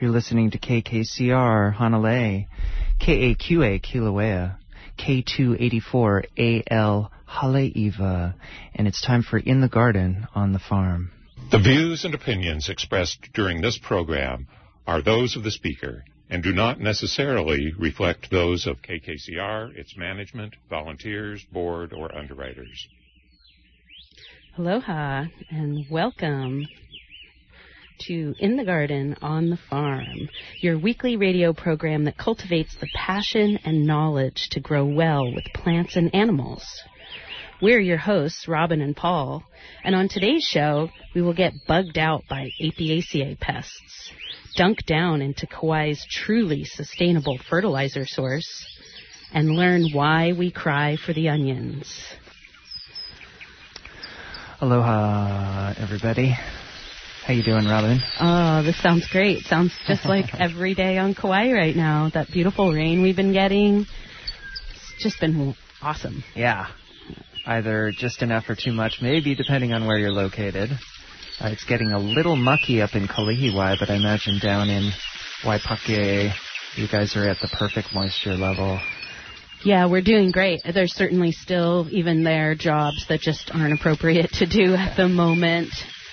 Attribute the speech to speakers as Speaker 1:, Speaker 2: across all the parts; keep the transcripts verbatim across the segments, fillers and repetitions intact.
Speaker 1: You're listening to K K C R, Hanalei, K A Q A, Kilauea, K two eighty-four A L, Haleiwa, and it's time for In the Garden on the Farm.
Speaker 2: The views and opinions expressed during this program are those of the speaker and do not necessarily reflect those of K K C R, its management, volunteers, board, or underwriters.
Speaker 3: Aloha and welcome to In the Garden on the Farm, your weekly radio program that cultivates the passion and knowledge to grow well with plants and animals. We're your hosts, Robin and Paul, and on today's show, we will get bugged out by Apiaceae pests, dunk down into Kauai's truly sustainable fertilizer source, and learn why we cry for the onions.
Speaker 1: Aloha, everybody. How you doing, Robin?
Speaker 3: Oh, this sounds great. Sounds just like every day on Kauai right now. That beautiful rain we've been getting. It's just been awesome.
Speaker 1: Yeah. Either just enough or too much, maybe, depending on where you're located. Uh, it's getting a little mucky up in Kalihiwai, but I imagine down in Waipake, you guys are at the perfect moisture level.
Speaker 3: Yeah, we're doing great. There's certainly still, even there, jobs that just aren't appropriate to do at the moment.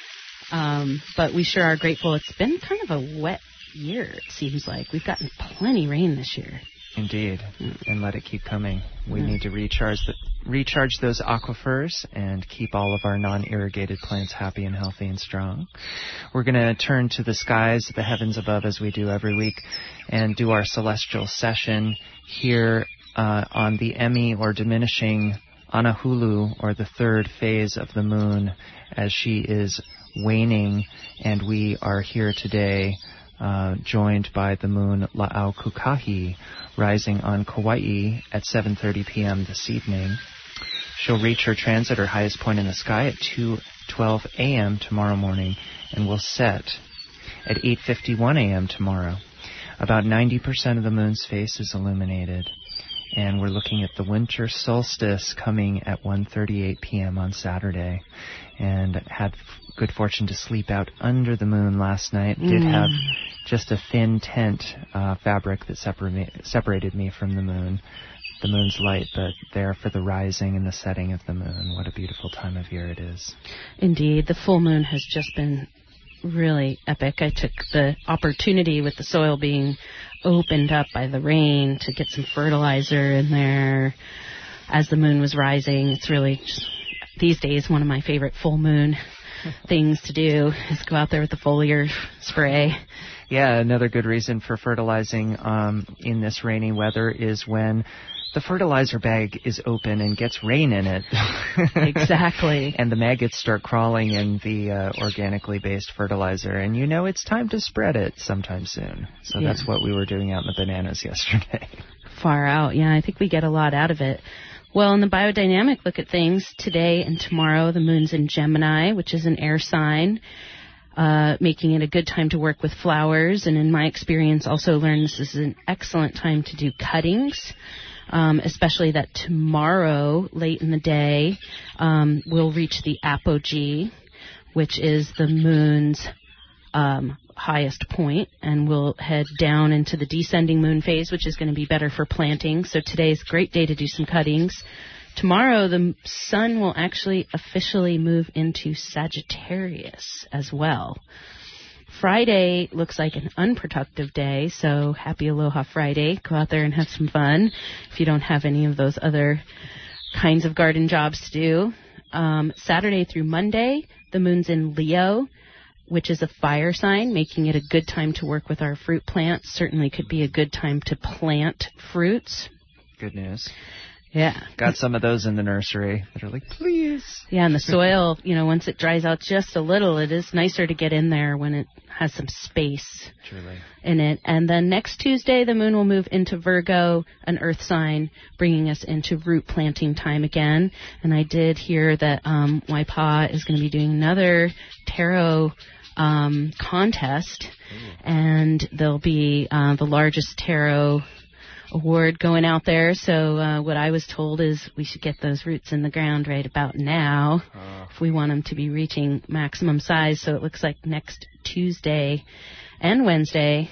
Speaker 3: Um, but we sure are grateful. It's been kind of a wet year, it seems like. We've gotten plenty rain this year.
Speaker 1: Indeed. Mm. And let it keep coming. We
Speaker 3: mm.
Speaker 1: need to recharge the, recharge those aquifers and keep all of our non-irrigated plants happy and healthy and strong. We're going to turn to the skies, the heavens above, as we do every week, and do our celestial session here uh, on the Emi, or diminishing Anahulu, or the third phase of the moon, as she is waning, and we are here today uh, joined by the moon La'au-Kūkahi, rising on Kauai at seven thirty p.m. this evening. She'll reach her transit, her highest point in the sky, at two twelve a.m. tomorrow morning, and will set at eight fifty-one a.m. tomorrow. About ninety percent of the moon's face is illuminated, and we're looking at the winter solstice coming at one thirty-eight p.m. on Saturday, and had good fortune to sleep out under the moon last night. Mm. Did have just a thin tent uh, fabric that separa- separated me from the moon. The moon's light, but there for the rising and the setting of the moon. What a beautiful time of year it is.
Speaker 3: Indeed. The full moon has just been really epic. I took the opportunity with the soil being opened up by the rain to get some fertilizer in there as the moon was rising. It's really just, these days, one of my favorite full moon things to do is go out there with the foliar spray.
Speaker 1: Yeah, another good reason for fertilizing um, in this rainy weather is when the fertilizer bag is open and gets rain in it.
Speaker 3: Exactly.
Speaker 1: And the maggots start crawling in the uh, organically based fertilizer, and you know it's time to spread it sometime soon. So yeah. That's what we were doing out in the bananas yesterday.
Speaker 3: Far out, yeah. I think we get a lot out of it. Well, in the biodynamic look at things, today and tomorrow, the moon's in Gemini, which is an air sign, uh, making it a good time to work with flowers. And in my experience, also learned this is an excellent time to do cuttings, um, especially that tomorrow, late in the day, um, we'll reach the apogee, which is the moon's um, highest point, and we'll head down into the descending moon phase, which is going to be better for planting. So today's a great day to do some cuttings. Tomorrow, the sun will actually officially move into Sagittarius as well. Friday looks like an unproductive day, so happy Aloha Friday. Go out there and have some fun if you don't have any of those other kinds of garden jobs to do. Um, Saturday through Monday, the moon's in Leo, which is a fire sign, making it a good time to work with our fruit plants. Certainly could be a good time to plant fruits.
Speaker 1: Good news.
Speaker 3: Yeah.
Speaker 1: Got some of those in the nursery that are like, please.
Speaker 3: Yeah, and the soil, you know, once it dries out just a little, it is nicer to get in there when it has some space
Speaker 1: Truly.
Speaker 3: in it. And then next Tuesday, the moon will move into Virgo, an earth sign, bringing us into root planting time again. And I did hear that um, Waipa is going to be doing another tarot um, contest, Ooh. and there'll be uh, the largest tarot award going out there. So uh, what I was told is we should get those roots in the ground right about now uh. if we want them to be reaching maximum size. So it looks like next Tuesday and Wednesday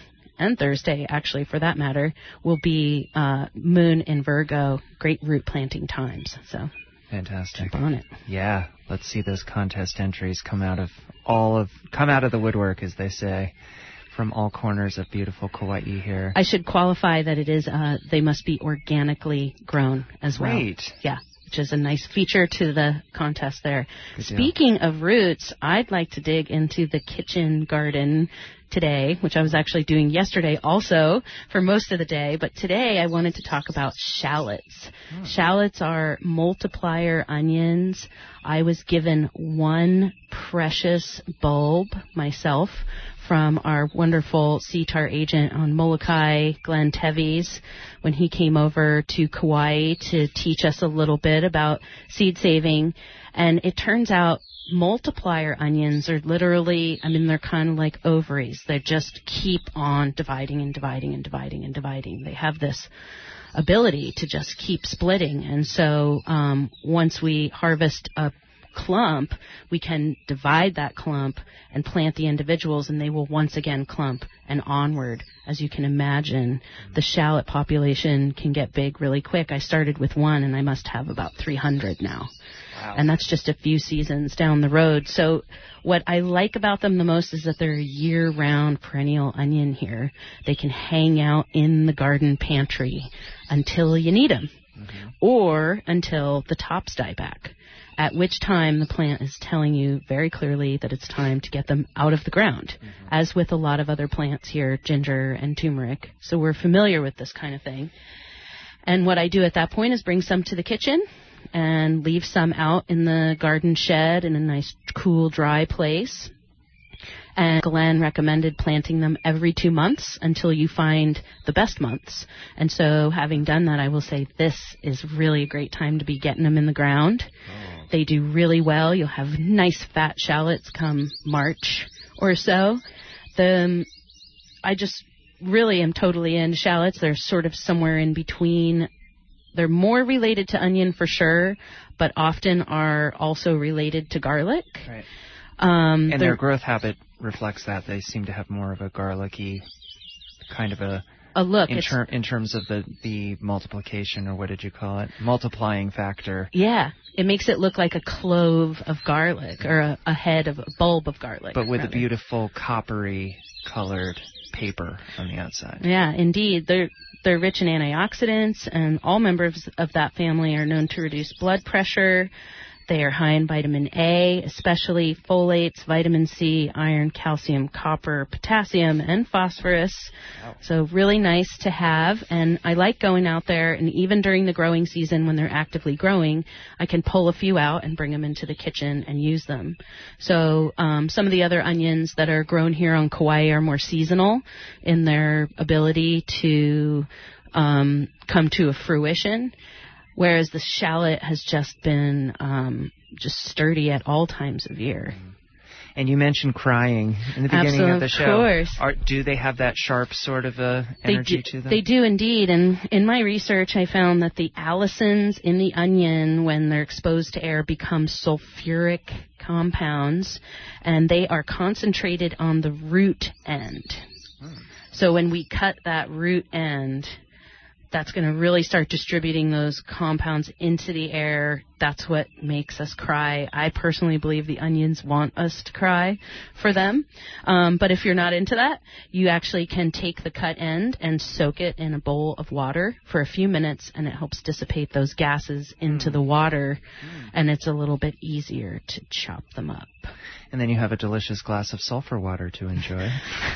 Speaker 3: and Thursday, actually, for that matter, will be uh, Moon in Virgo, great root planting times. So
Speaker 1: fantastic.
Speaker 3: Jump on it.
Speaker 1: Yeah, let's see those contest entries come out of all of come out of the woodwork, as they say, from all corners of beautiful Kauai here.
Speaker 3: I should qualify that it is uh, they must be organically grown as well.
Speaker 1: Right.
Speaker 3: Yeah. Which is a nice feature to the contest there.
Speaker 1: Good deal.
Speaker 3: Speaking of roots, I'd like to dig into the kitchen garden today, which I was actually doing yesterday also for most of the day. But today I wanted to talk about shallots. Hmm. Shallots are multiplier onions. I was given one precious bulb myself from our wonderful C T A R agent on Molokai, Glenn Teves, when he came over to Kauai to teach us a little bit about seed saving. And it turns out multiplier onions are literally, I mean, they're kind of like ovaries. They just keep on dividing and dividing and dividing and dividing. They have this ability to just keep splitting. And so um, once we harvest a clump, we can divide that clump and plant the individuals, and they will once again clump and onward. As you can imagine, the shallot population can get big really quick. I started with one, and I must have about three hundred now. Wow. And that's just a few seasons down the road. So what I like about them the most is that they're a year-round perennial onion here. They can hang out in the garden pantry until you need them, mm-hmm. or until the tops die back, at which time the plant is telling you very clearly that it's time to get them out of the ground, mm-hmm. as with a lot of other plants here, ginger and turmeric. So we're familiar with this kind of thing. And what I do at that point is bring some to the kitchen and leave some out in the garden shed in a nice, cool, dry place. And Glenn recommended planting them every two months until you find the best months. And so having done that, I will say this is really a great time to be getting them in the ground. Oh. They do really well. You'll have nice fat shallots come March or so. The I just really am totally into shallots. They're sort of somewhere in between. They're more related to onion for sure, but often are also related to garlic.
Speaker 1: Right.
Speaker 3: Um,
Speaker 1: and their growth habit reflects that. They seem to have more of a garlicky kind of a,
Speaker 3: a look
Speaker 1: in, ter- in terms of the, the multiplication, or what did you call it? Multiplying factor.
Speaker 3: Yeah. It makes it look like a clove of garlic, or a, a head of a bulb of garlic.
Speaker 1: But with
Speaker 3: rather.
Speaker 1: a beautiful coppery colored paper on the outside.
Speaker 3: Yeah, indeed. They're they're rich in antioxidants, and all members of that family are known to reduce blood pressure. They are high in vitamin A, especially folates, vitamin C, iron, calcium, copper, potassium, and phosphorus. Wow. So really nice to have. And I like going out there, and even during the growing season when they're actively growing, I can pull a few out and bring them into the kitchen and use them. So um, some of the other onions that are grown here on Kauai are more seasonal in their ability to um, come to a fruition, whereas the shallot has just been um, just sturdy at all times of year.
Speaker 1: And you mentioned crying in the beginning
Speaker 3: Absolutely,
Speaker 1: of the show.
Speaker 3: Of course.
Speaker 1: Are, do they have that sharp sort of uh, energy
Speaker 3: they do,
Speaker 1: to them?
Speaker 3: They do indeed. And in my research, I found that the allicins in the onion, when they're exposed to air, become sulfuric compounds, and they are concentrated on the root end. Hmm. So when we cut that root end, that's going to really start distributing those compounds into the air. That's what makes us cry. I personally believe the onions want us to cry for them. Um, but if you're not into that, you actually can take the cut end and soak it in a bowl of water for a few minutes, and it helps dissipate those gases into mm. the water, mm. and it's a little bit easier to chop them up.
Speaker 1: And then you have a delicious glass of sulfur water to enjoy.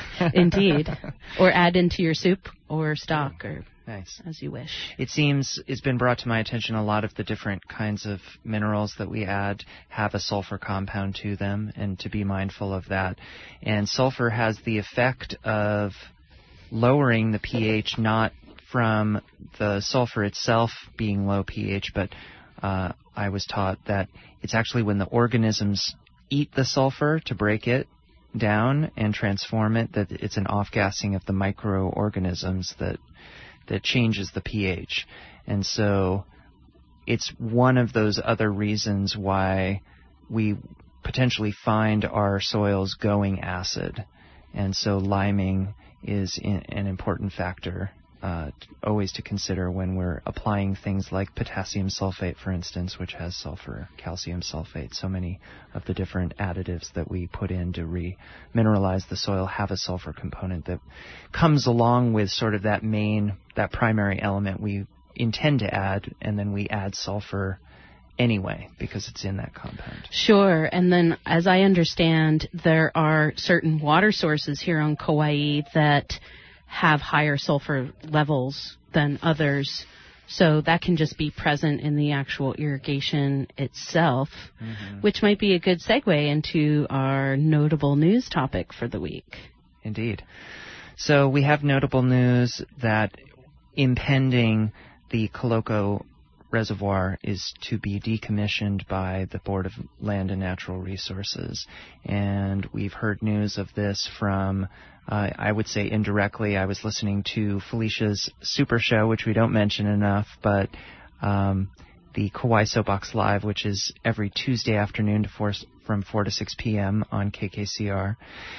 Speaker 3: Indeed. Or add into your soup or stock, or
Speaker 1: nice,
Speaker 3: as you wish.
Speaker 1: It seems it's been brought to my attention a lot of the different kinds of minerals that we add have a sulfur compound to them, and to be mindful of that. And sulfur has the effect of lowering the pH, not from the sulfur itself being low pH, but uh, I was taught that it's actually when the organisms eat the sulfur to break it down and transform it, that it's an off-gassing of the microorganisms that that changes the pH. And so it's one of those other reasons why we potentially find our soils going acid. And so liming is in, an important factor uh, always to consider when we're applying things like potassium sulfate, for instance, which has sulfur, calcium sulfate. So many of the different additives that we put in to re-mineralize the soil have a sulfur component that comes along with sort of that main, that primary element we intend to add, and then we add sulfur anyway because it's in that compound.
Speaker 3: Sure. And then, as I understand, there are certain water sources here on Kauai that have higher sulfur levels than others. So that can just be present in the actual irrigation itself, mm-hmm. which might be a good segue into our notable news topic for the week.
Speaker 1: Indeed. So we have notable news that impending the Koloko Reservoir is to be decommissioned by the Board of Land and Natural Resources. And we've heard news of this from, uh, I would say indirectly, I was listening to Felicia's Super Show, which we don't mention enough, but um, the Kauai Soapbox Live, which is every Tuesday afternoon to four, from four to six p.m. on K K C R.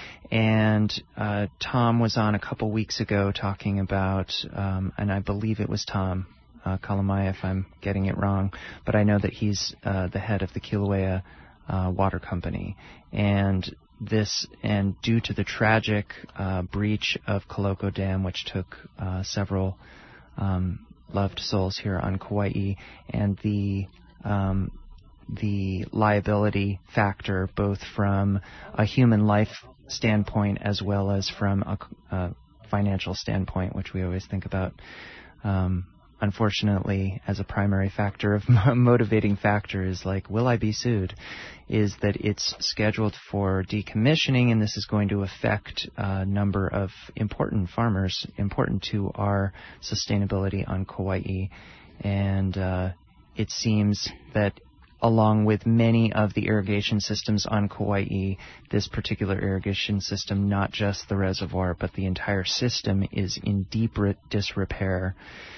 Speaker 1: And uh, Tom was on a couple weeks ago talking about, um, and I believe it was Tom, Uh, Kalamaya, if I'm getting it wrong, but I know that he's uh, the head of the Kilauea uh, Water Company. And this, and due to the tragic uh, breach of Koloko Dam, which took uh, several um, loved souls here on Kauai, and the um, the liability factor, both from a human life standpoint as well as from a, a financial standpoint, which we always think about. Um, Unfortunately, as a primary factor of motivating factor is like, will I be sued? Is that it's scheduled for decommissioning, and this is going to affect a number of important farmers, important to our sustainability on Kauai. And uh, it seems that along with many of the irrigation systems on Kauai, this particular irrigation system, not just the reservoir, but the entire system, is in deep disrepair.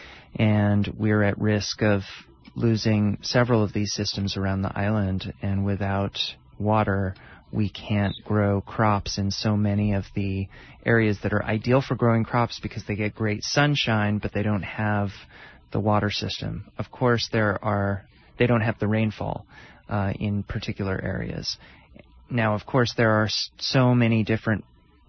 Speaker 1: And we're at risk of losing several of these systems around the island. And without water, we can't grow crops in so many of the areas that are ideal for growing crops because they get great sunshine, but they don't have the water system. Of course, there are they don't have the rainfall uh, in particular areas. Now, of course, there are so many different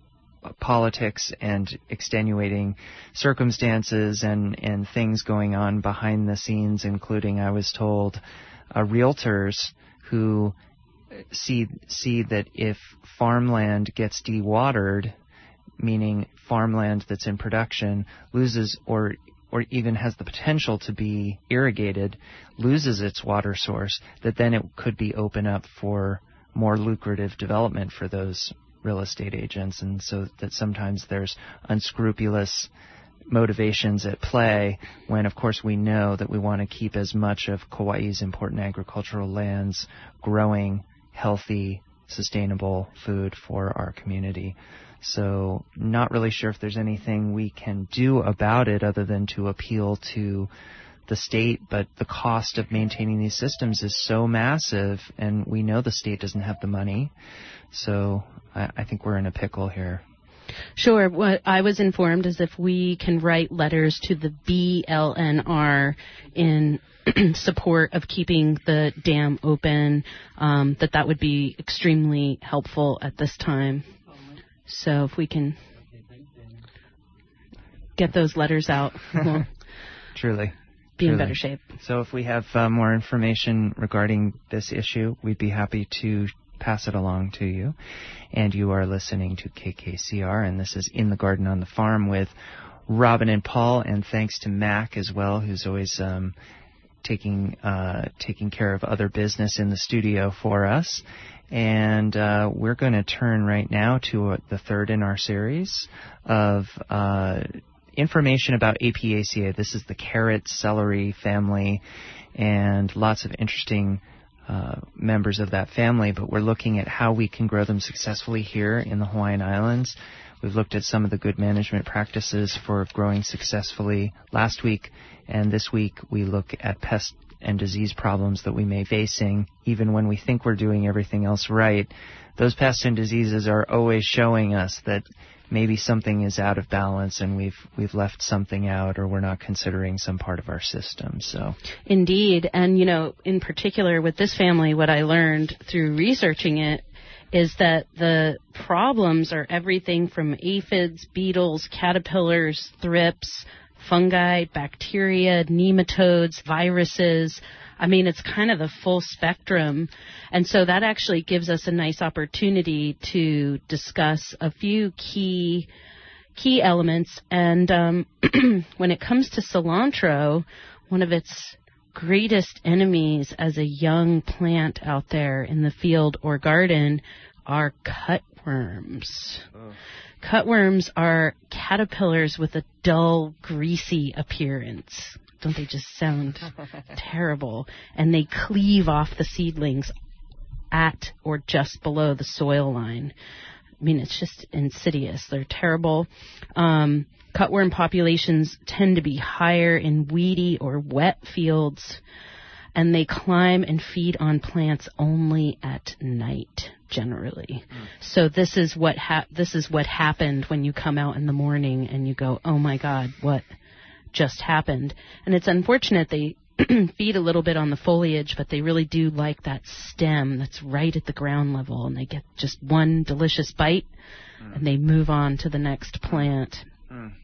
Speaker 1: politics and extenuating circumstances and, and things going on behind the scenes, including, I was told, uh, realtors who see see that if farmland gets dewatered, meaning farmland that's in production loses or or even has the potential to be irrigated, loses its water source, that then it could be open up for more lucrative development for those real estate agents, and so that sometimes there's unscrupulous motivations at play when, of course, we know that we want to keep as much of Kauai's important agricultural lands growing healthy, sustainable food for our community. So not really sure if there's anything we can do about it other than to appeal to the state, but the cost of maintaining these systems is so massive, and we know the state doesn't have the money. So I, I think we're in a pickle here.
Speaker 3: Sure. What I was informed is if we can write letters to the B L N R in support of keeping the dam open, um, that that would be extremely helpful at this time. So if we can get those letters out, we'll
Speaker 1: truly
Speaker 3: be
Speaker 1: truly.
Speaker 3: in better shape.
Speaker 1: So if we have uh, more information regarding this issue, we'd be happy to pass it along to you. And you are listening to K K C R, and this is In the Garden on the Farm with Robin and Paul, and thanks to Mac as well, who's always um, taking uh, taking care of other business in the studio for us. And uh, we're going to turn right now to uh, the third in our series of uh, information about Apiaceae. This is the carrot celery family, and lots of interesting uh, members of that family. But we're looking at how we can grow them successfully here in the Hawaiian Islands. We've looked at some of the good management practices for growing successfully last week, and this week we look at pest and disease problems that we may be facing, even when we think we're doing everything else right. Those pests and diseases are always showing us that maybe something is out of balance and we've we've left something out, or we're not considering some part of our system. So
Speaker 3: indeed, and you know, in particular with this family, what I learned through researching it is that the problems are everything from aphids, beetles, caterpillars, thrips, fungi, bacteria, nematodes, viruses. I mean, it's kind of the full spectrum. And so that actually gives us a nice opportunity to discuss a few key key elements. And um, when it comes to cilantro, one of its greatest enemies as a young plant out there in the field or garden are cutworms. Oh. Cutworms are caterpillars with a dull, greasy appearance. Don't they just sound terrible? And they cleave off the seedlings at or just below the soil line. I mean, it's just insidious. They're terrible. Um, cutworm populations tend to be higher in weedy or wet fields, and they climb and feed on plants only at night, generally. Mm. So this is what ha- this is what happened when you come out in the morning and you go, oh my God, what just happened? And it's unfortunate they feed a little bit on the foliage, but they really do like that stem that's right at the ground level, and they get just one delicious bite, mm. and they move on to the next plant. Mm.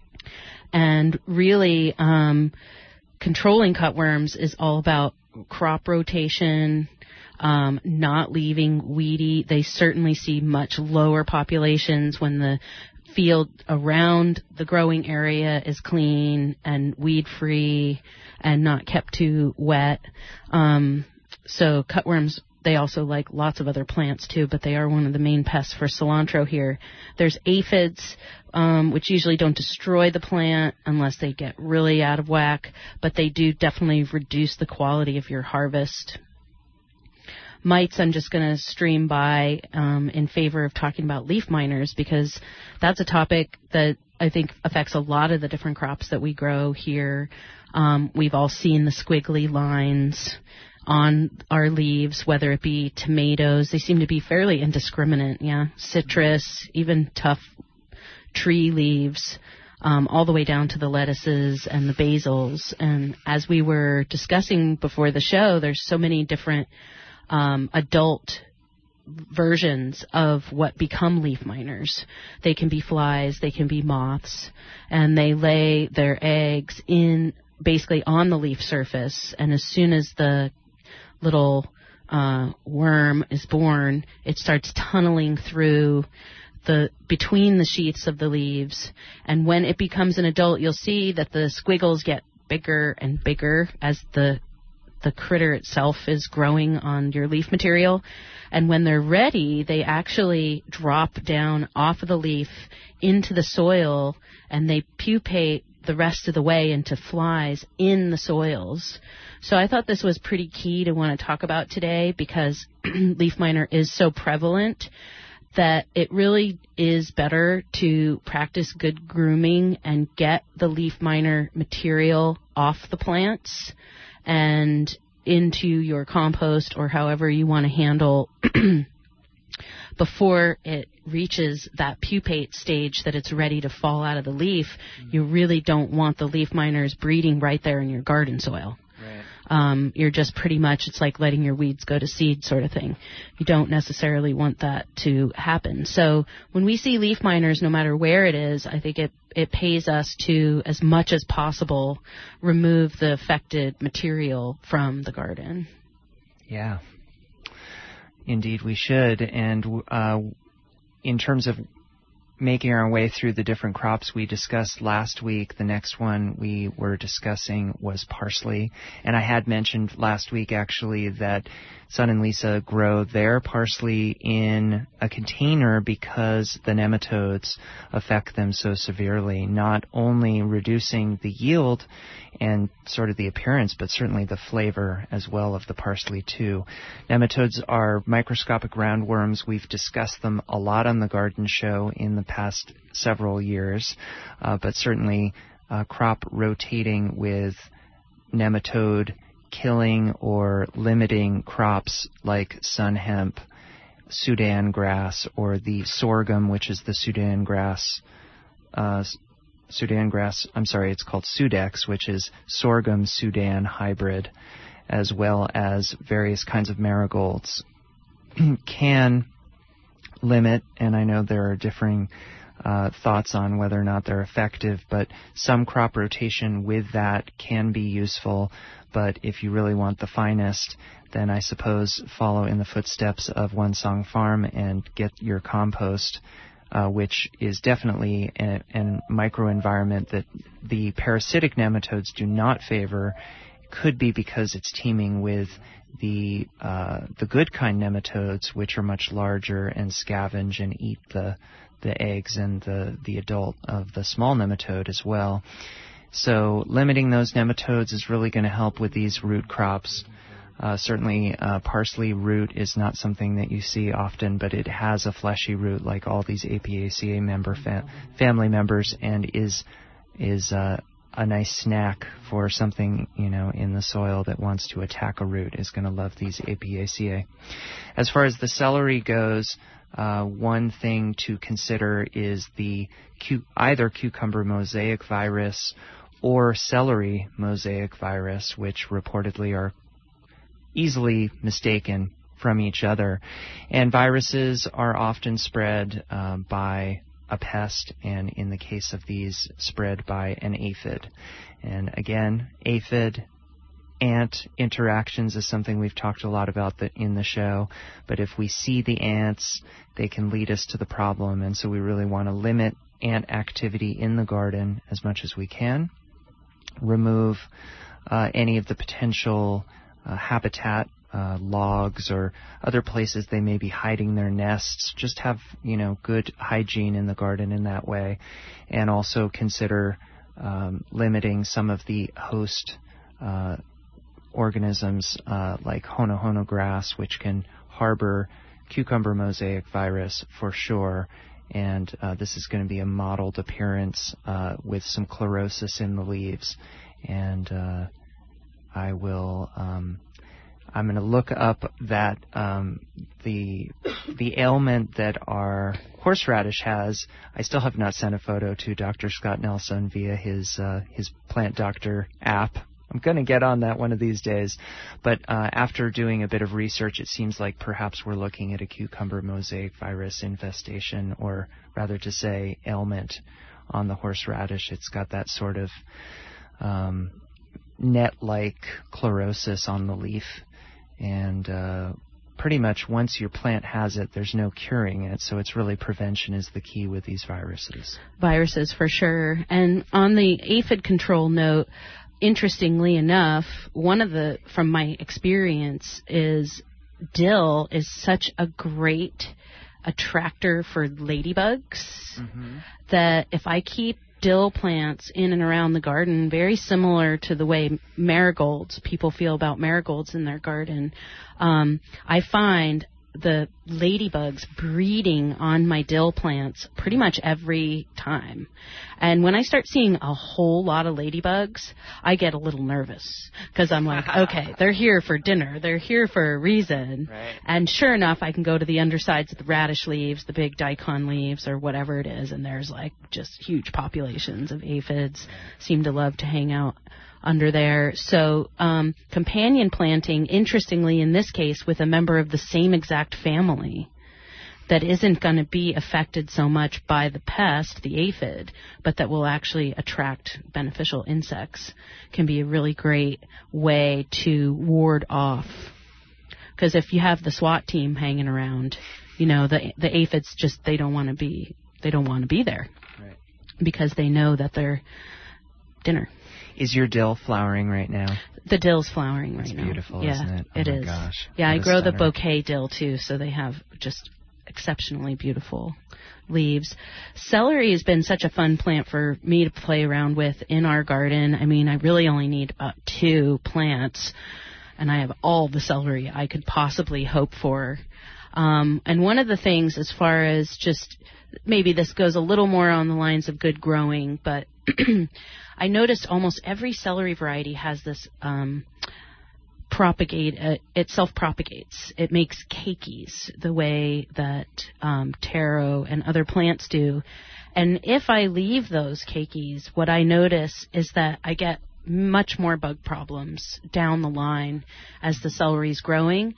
Speaker 3: And really, um, controlling cutworms is all about crop rotation, um, not leaving weedy. They certainly see much lower populations when the field around the growing area is clean and weed-free and not kept too wet. Um, so cutworms, they also like lots of other plants too, but they are one of the main pests for cilantro here. There's aphids, um, which usually don't destroy the plant unless they get really out of whack, but they do definitely reduce the quality of your harvest. Mites, I'm just going to stream by um, in favor of talking about leaf miners, because that's a topic that I think affects a lot of the different crops that we grow here. Um, we've all seen the squiggly lines on our leaves, whether it be tomatoes. They seem to be fairly indiscriminate, yeah. Citrus, even tough tree leaves, um, all the way down to the lettuces and the basils. And as we were discussing before the show, there's so many different um, adult versions of what become leaf miners. They can be flies, they can be moths, and they lay their eggs in basically on the leaf surface, and as soon as the little uh, worm is born, it starts tunneling through the between the sheaths of the leaves, and when it becomes an adult, you'll see that the squiggles get bigger and bigger as the the critter itself is growing on your leaf material. And when they're ready, they actually drop down off of the leaf into the soil, and they pupate the rest of the way into flies in the soils. So I thought this was pretty key to want to talk about today, because leaf miner is so prevalent that it really is better to practice good grooming and get the leaf miner material off the plants and into your compost or however you want to handle before it reaches that pupate stage that it's ready to fall out of the leaf. Mm-hmm. You really don't want the leaf miners breeding right there in your garden soil. Right. Um, you're just pretty much, it's like letting your weeds go to seed sort of thing. You don't necessarily want that to happen. So when we see leaf miners, no matter where it is, I think it, it pays us to, as much as possible, remove the affected material from the garden.
Speaker 1: Yeah. Indeed, we should. And uh, in terms of making our way through the different crops we discussed last week, the next one we were discussing was parsley. And I had mentioned last week, actually, that Son and Lisa grow their parsley in a container because the nematodes affect them so severely, not only reducing the yield and sort of the appearance, but certainly the flavor as well of the parsley too. Nematodes are microscopic roundworms. We've discussed them a lot on the Garden Show in the past several years, uh, but certainly uh, crop rotating with nematode killing or limiting crops like sun hemp, Sudan grass, or the sorghum, which is the Sudan grass uh, Sudan grass, I'm sorry, it's called Sudex, which is sorghum Sudan hybrid, as well as various kinds of marigolds, can limit, and I know there are differing uh, thoughts on whether or not they're effective, but some crop rotation with that can be useful. But if you really want the finest, then I suppose follow in the footsteps of One Song Farm and get your compost, uh, which is definitely a, a microenvironment that the parasitic nematodes do not favor. Could be because it's teeming with the uh, the good kind nematodes, which are much larger and scavenge and eat the the eggs and the, the adult of the small nematode as well. So limiting those nematodes is really going to help with these root crops. Uh, certainly uh, parsley root is not something that you see often, but it has a fleshy root like all these Apiaceae member fa- family members, and is is uh, a nice snack for something, you know, in the soil that wants to attack a root, is going to love these Apiaceae. As far as the celery goes, uh, one thing to consider is the cu- either cucumber mosaic virus or celery mosaic virus, which reportedly are easily mistaken from each other. And viruses are often spread uh, by a pest, and in the case of these, spread by an aphid. And again, aphid ant interactions is something we've talked a lot about the, in the show, but if we see the ants, they can lead us to the problem, and so we really want to limit ant activity in the garden as much as we can. Remove uh, any of the potential uh, habitat, Uh, logs or other places they may be hiding their nests. Just have, you know, good hygiene in the garden in that way. And also consider um, limiting some of the host uh, organisms uh, like hono-hono grass, which can harbor cucumber mosaic virus for sure. And uh, this is going to be a mottled appearance uh, with some chlorosis in the leaves. And uh, I will... Um, I'm going to look up that um, the the ailment that our horseradish has. I still have not sent a photo to Doctor Scott Nelson via his uh, his Plant Doctor app. I'm going to get on that one of these days. But uh, after doing a bit of research, it seems like perhaps we're looking at a cucumber mosaic virus infestation, or rather to say ailment on the horseradish. It's got that sort of um, net-like chlorosis on the leaf. And uh, pretty much once your plant has it, there's no curing it. So it's really prevention is the key with these viruses.
Speaker 3: Viruses, for sure. And on the aphid control note, interestingly enough, one of the, from my experience, is dill is such a great attractor for ladybugs mm-hmm. that if I keep dill plants in and around the garden, very similar to the way marigolds, people feel about marigolds in their garden. Um, I find the ladybugs breeding on my dill plants pretty much every time. And when I start seeing a whole lot of ladybugs, I get a little nervous because I'm like, okay, they're here for dinner. They're here for a reason.
Speaker 1: Right.
Speaker 3: And sure enough, I can go to the undersides of the radish leaves, the big daikon leaves, or whatever it is, and there's like just huge populations of aphids seem to love to hang out under there. So um, companion planting, interestingly in this case, with a member of the same exact family that isn't going to be affected so much by the pest, the aphid, but that will actually attract beneficial insects, can be a really great way to ward off. Because if you have the SWAT team hanging around, you know, the the aphids just, they don't want to be, they don't want to be there.
Speaker 1: Right.
Speaker 3: Because they know that they're dinner.
Speaker 1: Is your dill flowering right now?
Speaker 3: The dill's flowering right
Speaker 1: it's
Speaker 3: now.
Speaker 1: Beautiful,
Speaker 3: yeah,
Speaker 1: isn't it? Oh
Speaker 3: it
Speaker 1: my
Speaker 3: is.
Speaker 1: Gosh.
Speaker 3: Yeah,
Speaker 1: what
Speaker 3: I grow
Speaker 1: stunner.
Speaker 3: the bouquet dill too, so they have just exceptionally beautiful leaves. Celery has been such a fun plant for me to play around with in our garden. I mean, I really only need about two plants, and I have all the celery I could possibly hope for. Um, and one of the things, as far as just, maybe this goes a little more on the lines of good growing, but I noticed almost every celery variety has this um, propagate. Uh, it self-propagates. It makes cakeys the way that um, taro and other plants do. And if I leave those keikis, what I notice is that I get much more bug problems down the line as the celery is growing.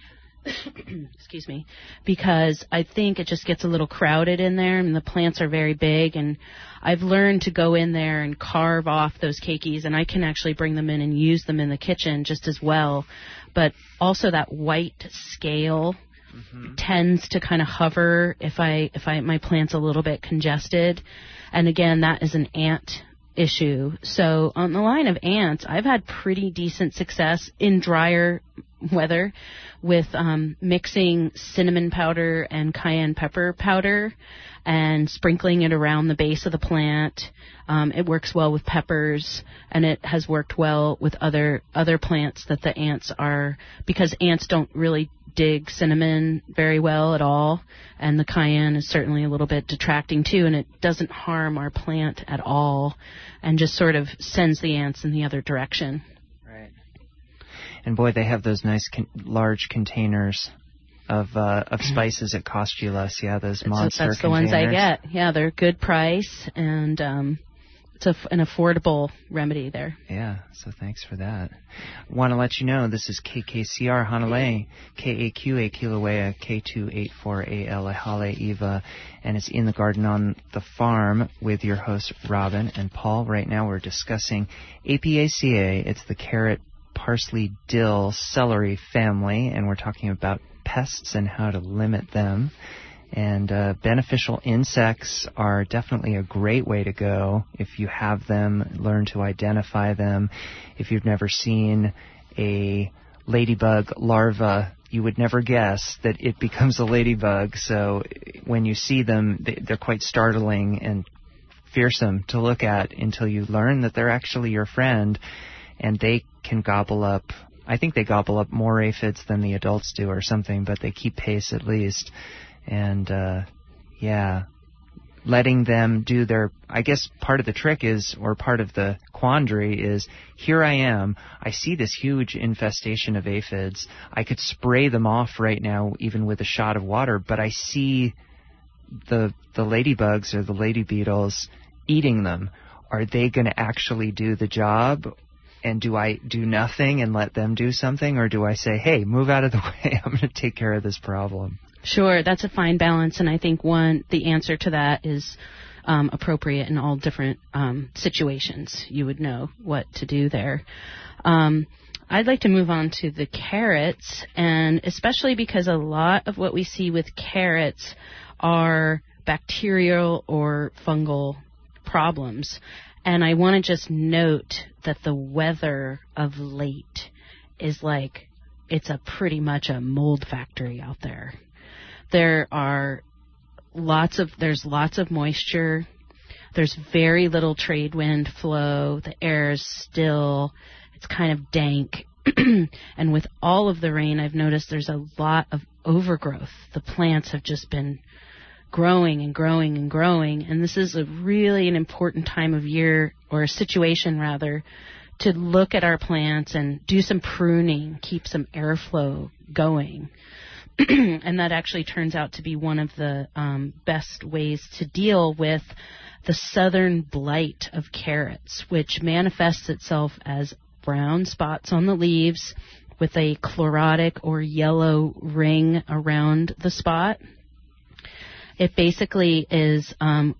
Speaker 3: Excuse me, because I think it just gets a little crowded in there, and the plants are very big, and I've learned to go in there and carve off those keikis, and I can actually bring them in and use them in the kitchen just as well. But also that white scale mm-hmm. tends to kind of hover if I if I my plant's a little bit congested, and again, that is an ant issue. So on the line of ants, I've had pretty decent success in drier weather with um, mixing cinnamon powder and cayenne pepper powder and sprinkling it around the base of the plant. Um, it works well with peppers, and it has worked well with other other plants that the ants are, because ants don't really dig cinnamon very well at all, and the cayenne is certainly a little bit detracting too, and it doesn't harm our plant at all and just sort of sends the ants in the other direction.
Speaker 1: Right. And boy, they have those nice con- large containers of uh, of spices that cost you less. Yeah, those monster
Speaker 3: That's the
Speaker 1: containers.
Speaker 3: ones I get. Yeah, they're a good price, and um, it's a, an affordable remedy there.
Speaker 1: Yeah, so thanks for that. Want to let you know this is K K C R Hanalei, K A Q A Kilauea, K two eight four A L Hale Eva, and it's In the Garden on the Farm with your hosts Robin and Paul. Right now we're discussing A P A C A. It's the carrot, parsley, dill, celery family, and we're talking about pests and how to limit them. And uh, beneficial insects are definitely a great way to go if you have them. Learn to identify them. If you've never seen a ladybug larva, you would never guess that it becomes a ladybug. So when you see them, they're quite startling and fearsome to look at until you learn that they're actually your friend, and they can gobble up. I think they gobble up more aphids than the adults do or something, but they keep pace at least. And, uh, yeah, letting them do their, I guess part of the trick is, or part of the quandary is, here I am, I see this huge infestation of aphids. I could spray them off right now, even with a shot of water, but I see the the ladybugs or the lady beetles eating them. Are they going to actually do the job? And do I do nothing and let them do something? Or do I say, hey, move out of the way, I'm going to take care of this problem?
Speaker 3: Sure, that's a fine balance, and I think one the answer to that is um, appropriate in all different um, situations. You would know what to do there. Um, I'd like to move on to the carrots, and especially because a lot of what we see with carrots are bacterial or fungal problems. And I want to just note that the weather of late is like, it's a pretty much a mold factory out there. There are lots of, there's lots of moisture. There's very little trade wind flow. The air is still, it's kind of dank. And with all of the rain, I've noticed there's a lot of overgrowth. The plants have just been growing and growing and growing. And this is a really an important time of year, or a situation rather, to look at our plants and do some pruning, keep some airflow going. And that actually turns out to be one of the um, best ways to deal with the southern blight of carrots, which manifests itself as brown spots on the leaves with a chlorotic or yellow ring around the spot. It basically is um,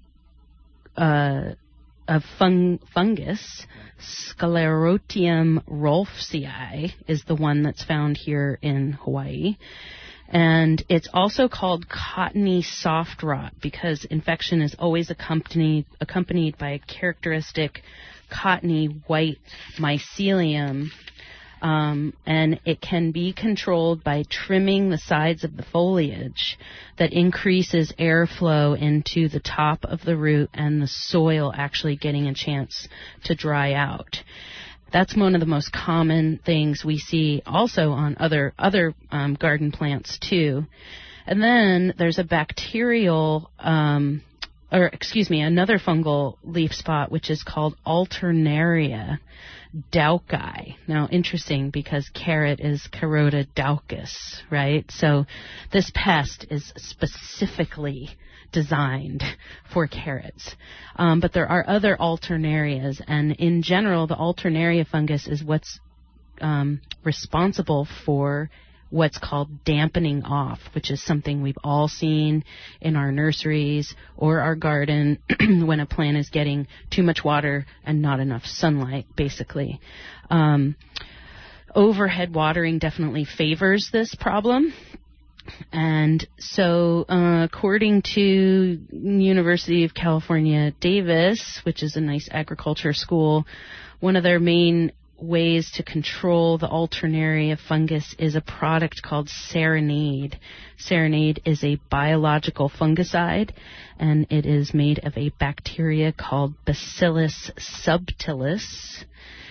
Speaker 3: uh, a fung- fungus. Sclerotium rolfsii is the one that's found here in Hawaii. And it's also called cottony soft rot because infection is always accompanied accompanied by a characteristic cottony white mycelium. Um, and it can be controlled by trimming the sides of the foliage that increases airflow into the top of the root and the soil actually getting a chance to dry out. That's one of the most common things we see also on other other um, garden plants too. And then there's a bacterial, um, or excuse me, another fungal leaf spot which is called Alternaria dauchi. Now, interesting because carrot is Carota daucus, right? So this pest is specifically designed for carrots. Um, but there are other alternarias, and in general, the alternaria fungus is what's um, responsible for what's called dampening off, which is something we've all seen in our nurseries or our garden when a plant is getting too much water and not enough sunlight, basically. Um, overhead watering definitely favors this problem. And so, uh, according to University of California, Davis, which is a nice agriculture school, one of their main ways to control the alternaria fungus is a product called Serenade. Serenade is a biological fungicide, and it is made of a bacteria called Bacillus subtilis.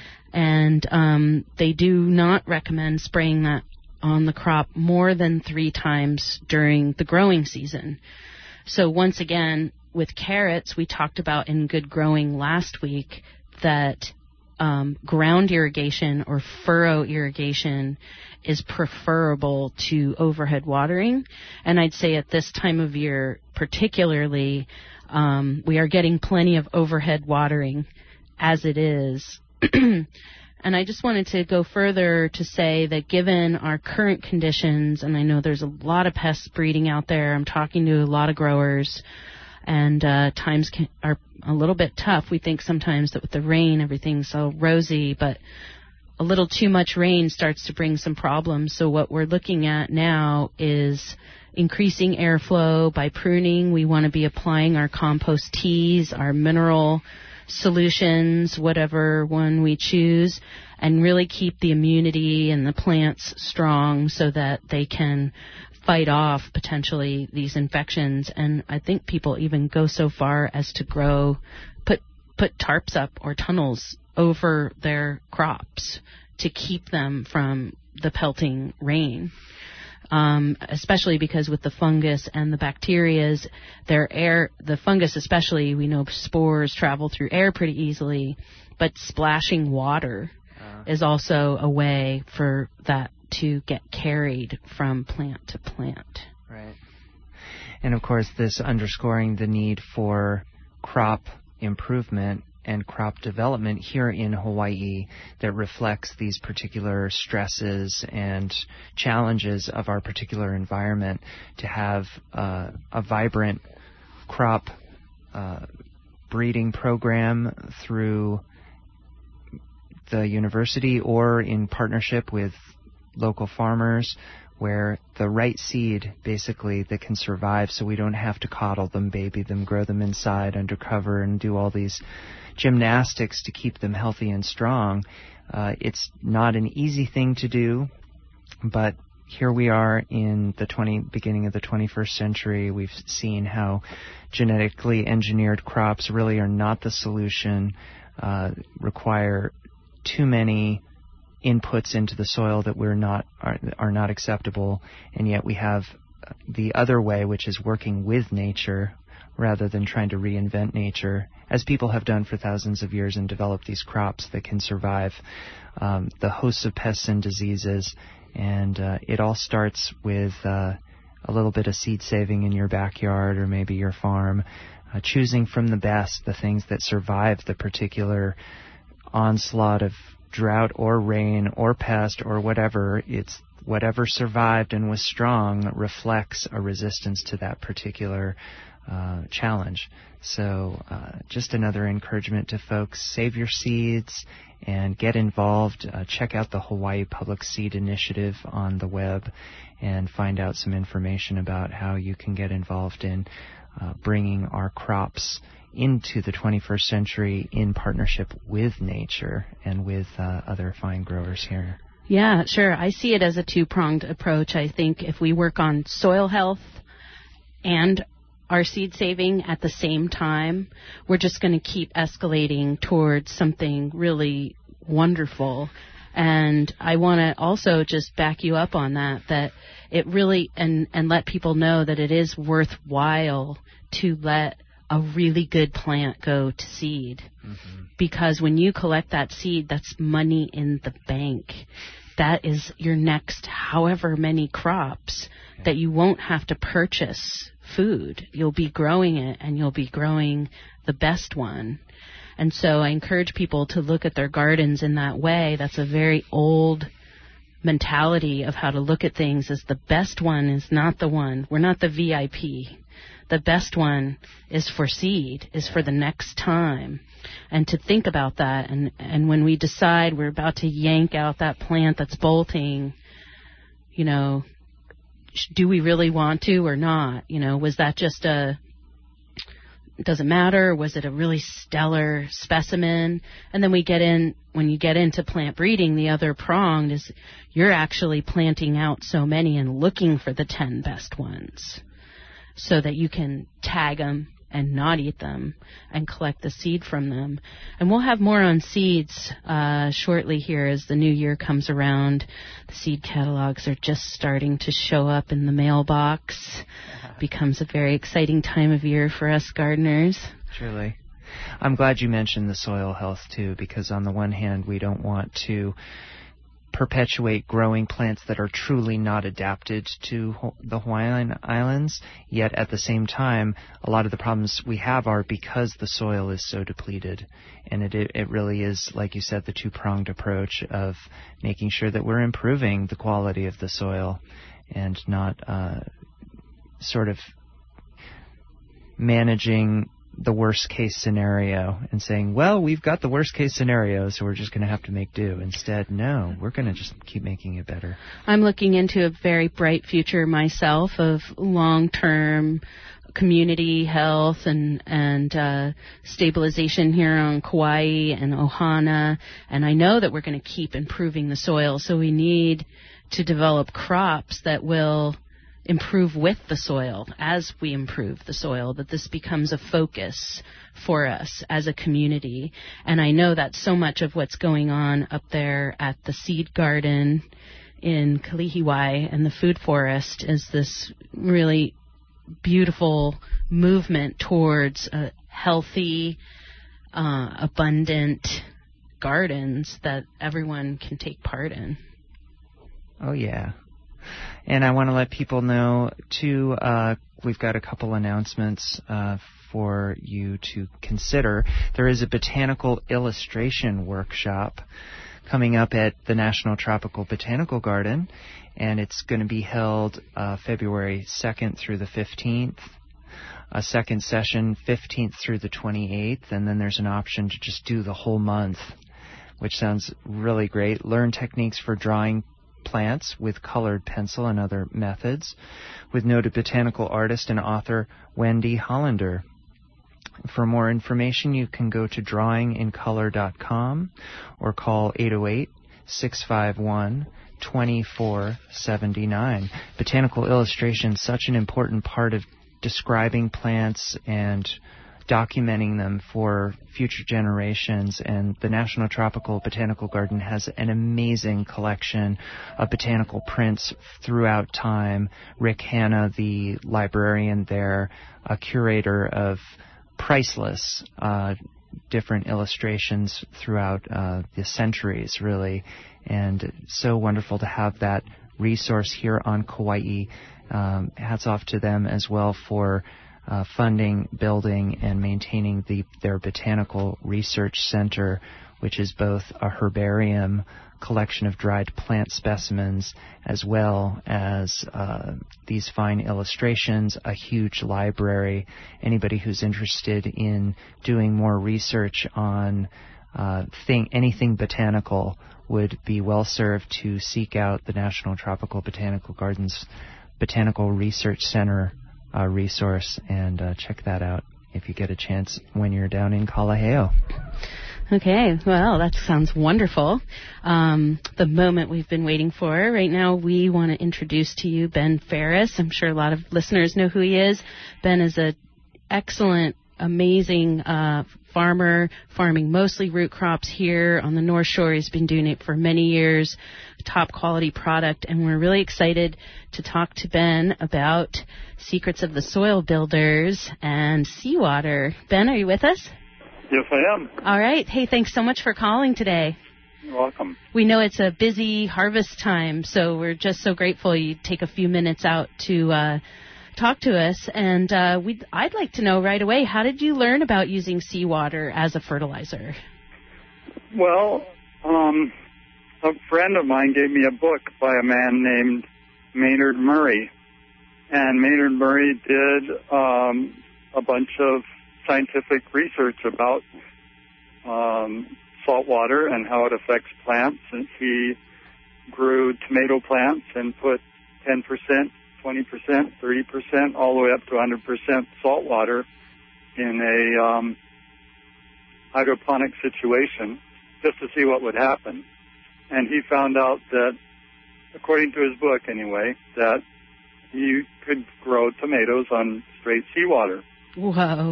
Speaker 3: And um, they do not recommend spraying that on the crop more than three times during the growing season. So once again, with carrots, we talked about in Good Growing last week that um, ground irrigation or furrow irrigation is preferable to overhead watering. And I'd say at this time of year particularly, um, we are getting plenty of overhead watering as it is. And I just wanted to go further to say that given our current conditions, and I know there's a lot of pests breeding out there, I'm talking to a lot of growers, and uh, times can, are a little bit tough. We think sometimes that with the rain, everything's so rosy, but a little too much rain starts to bring some problems. So what we're looking at now is increasing airflow by pruning. We want to be applying our compost teas, our mineral solutions, whatever one we choose, and really keep the immunity and the plants strong so that they can fight off potentially these infections. And I think people even go so far as to grow, put put tarps up or tunnels over their crops to keep them from the pelting rain. Um, especially because with the fungus and the bacterias, their air, the fungus especially, we know spores travel through air pretty easily, but splashing water uh. is also a way for that to get carried from plant to plant.
Speaker 1: Right. And of course, this underscoring the need for crop improvement and crop development here in Hawaii that reflects these particular stresses and challenges of our particular environment, to have uh, a vibrant crop uh, breeding program through the university or in partnership with local farmers, where the right seed, basically, that can survive, so we don't have to coddle them, baby them, grow them inside undercover, and do all these gymnastics to keep them healthy and strong. Uh, it's not an easy thing to do, but here we are in the twenty beginning of the twenty-first century. We've seen how genetically engineered crops really are not the solution, uh, require too many inputs into the soil that we're not are, are not acceptable, and yet we have the other way, which is working with nature rather than trying to reinvent nature, as people have done for thousands of years, and develop these crops that can survive um, the hosts of pests and diseases. And uh, it all starts with uh, a little bit of seed saving in your backyard or maybe your farm, uh, choosing from the best, the things that survive the particular onslaught of drought or rain or pest or whatever. It's whatever survived and was strong reflects a resistance to that particular uh, challenge. So uh, just another encouragement to folks: save your seeds and get involved. Uh, check out the Hawaii Public Seed Initiative on the web and find out some information about how you can get involved in uh, bringing our crops into the twenty-first century in partnership with nature and with uh, other fine growers here.
Speaker 3: Yeah, sure. I see it as a two-pronged approach. I think if we work on soil health and our seed saving at the same time, we're just going to keep escalating towards something really wonderful. And I want to also just back you up on that, that it really, and, and let people know that it is worthwhile to let a really good plant go to seed. Mm-hmm. Because when you collect that seed, that's money in the bank. That is your next however many crops that you won't have to purchase food. You'll be growing it, and you'll be growing the best one. And so I encourage people to look at their gardens in that way. That's a very old mentality of how to look at things, is the best one is not the one. We're not the V I P. The best one is for seed, is for the next time. And to think about that, and, and when we decide we're about to yank out that plant that's bolting, you know, do we really want to or not? You know, was that just a, it doesn't matter, was it a really stellar specimen? And then we get in, when you get into plant breeding, the other prong is you're actually planting out so many and looking for the ten best ones, so that you can tag them and not eat them and collect the seed from them. And we'll have more on seeds uh, shortly here as the new year comes around. The seed catalogs are just starting to show up in the mailbox. Becomes a very exciting time of year for us gardeners.
Speaker 1: Truly. I'm glad you mentioned the soil health, too, because on the one hand, we don't want to perpetuate growing plants that are truly not adapted to the Hawaiian Islands, yet at the same time, a lot of the problems we have are because the soil is so depleted. And it it really is, like you said, the two-pronged approach of making sure that we're improving the quality of the soil and not uh, sort of managing the worst case scenario and saying, well, we've got the worst case scenario, so we're just going to have to make do. Instead, no, we're going to just keep making it better. I'm
Speaker 3: looking into a very bright future myself of long-term community health and, and uh, stabilization here on Kauai and Ohana, and I know that we're going to keep improving the soil, so we need to develop crops that will improve with the soil as we improve the soil, that this becomes a focus for us as a community. And I know that so much of what's going on up there at the seed garden in Kalihiwai and the food forest is this really beautiful movement towards a healthy, uh, abundant gardens that everyone can take part in.
Speaker 1: Oh, yeah. And I want to let people know, too, uh, we've got a couple announcements uh, for you to consider. There is a botanical illustration workshop coming up at the National Tropical Botanical Garden, and it's going to be held uh, February second through the fifteenth. A second session, fifteenth through the twenty-eighth, and then there's an option to just do the whole month, which sounds really great. Learn techniques for drawing plants with colored pencil and other methods with noted botanical artist and author Wendy Hollander. For more information, you can go to drawing in color dot com or call eight oh eight, six five one, two four seven nine. Botanical illustration is such an important part of describing plants and documenting them for future generations, and the National Tropical Botanical Garden has an amazing collection of botanical prints throughout time. Rick Hanna, the librarian there, a curator of priceless uh, different illustrations throughout uh, the centuries, really, and so wonderful to have that resource here on Kauai. Um, hats off to them as well for Uh, funding, building, and maintaining the, their Botanical Research Center, which is both a herbarium, collection of dried plant specimens, as well as uh, these fine illustrations, a huge library. Anybody who's interested in doing more research on uh, thing, anything botanical would be well served to seek out the National Tropical Botanical Gardens Botanical Research Center Uh, resource, and uh, check that out if you get a chance when you're down in Kalaheo.
Speaker 3: Okay, well, that sounds wonderful. Um, the moment we've been waiting for. Right now, we want to introduce to you Ben Ferris. I'm sure a lot of listeners know who he is. Ben is an excellent, amazing uh, farmer, farming mostly root crops here on the North Shore. He's been doing it for many years, top quality product, and we're really excited to talk to Ben about secrets of the soil builders and seawater. Ben, are you with us?
Speaker 4: Yes, I am.
Speaker 3: All right. Hey, thanks so much for calling today.
Speaker 4: You're welcome.
Speaker 3: We know it's a busy harvest time, so we're just so grateful you take a few minutes out to uh, talk to us, and uh, we'd, I'd like to know right away, how did you learn about using seawater as a fertilizer?
Speaker 4: Well, um, a friend of mine gave me a book by a man named Maynard Murray. And Maynard Murray did um, a bunch of scientific research about um, salt water and how it affects plants. And he grew tomato plants and put ten percent, twenty percent, thirty percent, all the way up to one hundred percent salt water in a um, hydroponic situation just to see what would happen. And he found out that, according to his book anyway, that you could grow tomatoes on straight seawater.
Speaker 3: Whoa.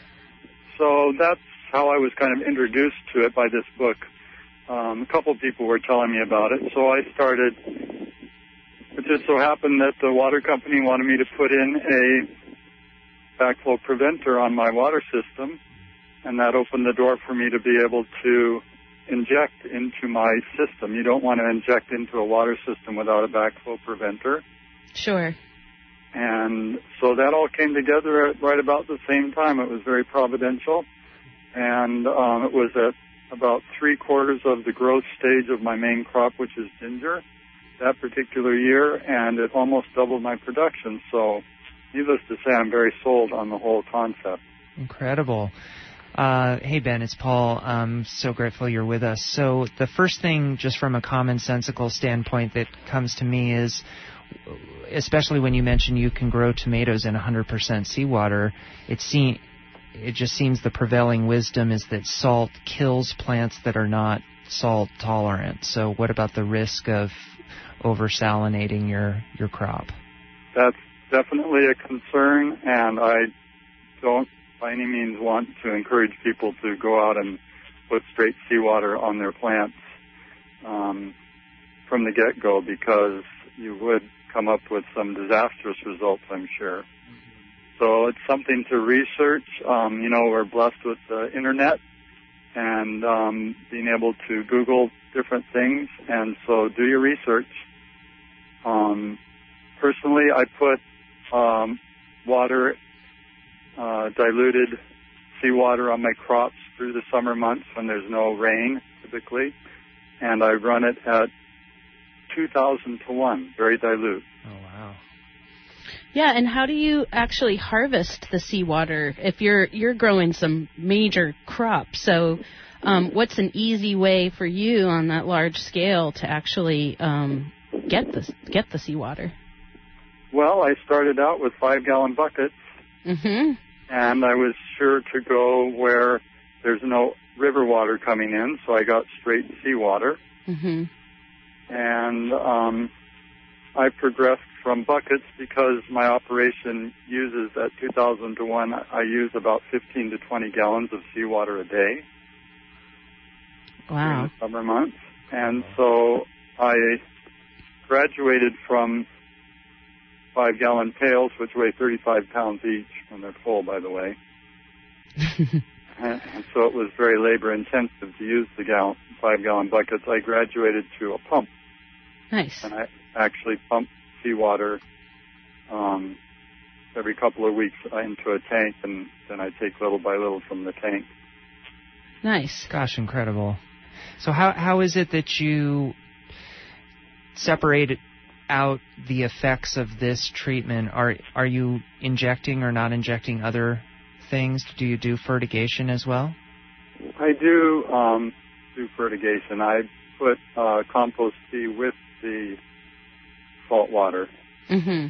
Speaker 4: So that's how I was kind of introduced to it by this book. Um, a couple of people were telling me about it, so I started. It just so happened that the water company wanted me to put in a backflow preventer on my water system, and that opened the door for me to be able to inject into my system. You don't want to inject into a water system without a backflow preventer.
Speaker 3: Sure.
Speaker 4: And so that all came together at right about the same time. It was very providential. And um, it was at about three quarters of the growth stage of my main crop, which is ginger, that particular year, and it almost doubled my production. So needless to say, I'm very sold on the whole concept.
Speaker 1: Incredible. Uh, hey, Ben, it's Paul. I'm so grateful you're with us. So the first thing, just from a commonsensical standpoint, that comes to me is, especially when you mention you can grow tomatoes in one hundred percent seawater, it seems it just seems the prevailing wisdom is that salt kills plants that are not salt tolerant. So what about the risk of over-salinating your, your crop?
Speaker 4: That's definitely a concern, and I don't by any means want to encourage people to go out and put straight seawater on their plants um, from the get-go, because you would come up with some disastrous results, I'm sure. So it's something to research. Um, you know, we're blessed with the internet and um, being able to Google different things, and so do your research. Um, personally, I put um, water, uh, diluted seawater on my crops through the summer months when there's no rain, typically, and I run it at two thousand to one, very dilute.
Speaker 1: Oh, wow.
Speaker 3: Yeah, and how do you actually harvest the seawater if you're you're growing some major crops? So um, what's an easy way for you on that large scale to actually um, get the get the seawater?
Speaker 4: Well, I started out with five-gallon buckets,
Speaker 3: mm-hmm.
Speaker 4: and I was sure to go where there's no river water coming in, so I got straight seawater.
Speaker 3: Mm-hmm.
Speaker 4: And um, I progressed from buckets because my operation uses at two thousand to one, I use about fifteen to twenty gallons of seawater a day.
Speaker 3: Wow.
Speaker 4: During the summer months. And so I graduated from five-gallon pails, which weigh thirty-five pounds each when they're full, by the way. and, and so it was very labor-intensive to use the gallon, five-gallon buckets. I graduated to a pump.
Speaker 3: Nice.
Speaker 4: And I actually pump seawater um, every couple of weeks into a tank, and then I take little by little from the tank.
Speaker 3: Nice.
Speaker 1: Gosh, incredible. So how how is it that you separate out the effects of this treatment? Are are you injecting or not injecting other things? Do you do fertigation as well?
Speaker 4: I do um, do fertigation. I put uh, compost tea with the salt water.
Speaker 3: Mm-hmm.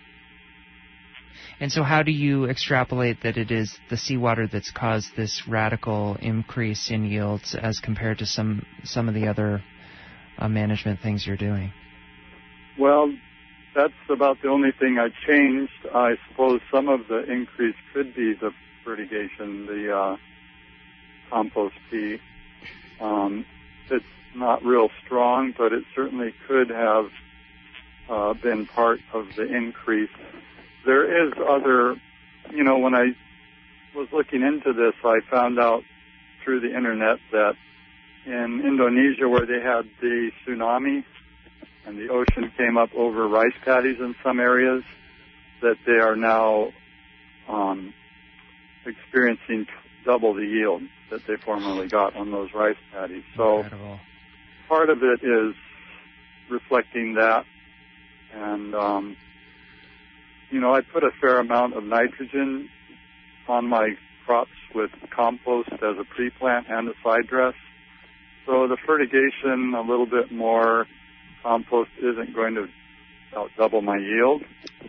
Speaker 1: And so how do you extrapolate that it is the seawater that's caused this radical increase in yields as compared to some some of the other uh, management things you're doing?
Speaker 4: Well, that's about the only thing I changed. I suppose some of the increase could be the fertigation, the uh, compost tea. Um, it's not real strong, but it certainly could have uh, been part of the increase. There is other, you know, when I was looking into this, I found out through the internet that in Indonesia, where they had the tsunami and the ocean came up over rice paddies in some areas, that they are now um, experiencing double the yield that they formerly got on those rice paddies. So
Speaker 1: Incredible.
Speaker 4: Part of it is reflecting that. And, um, you know, I put a fair amount of nitrogen on my crops with compost as a pre-plant and a side dress. So the fertigation, a little bit more compost isn't going to about double my yield.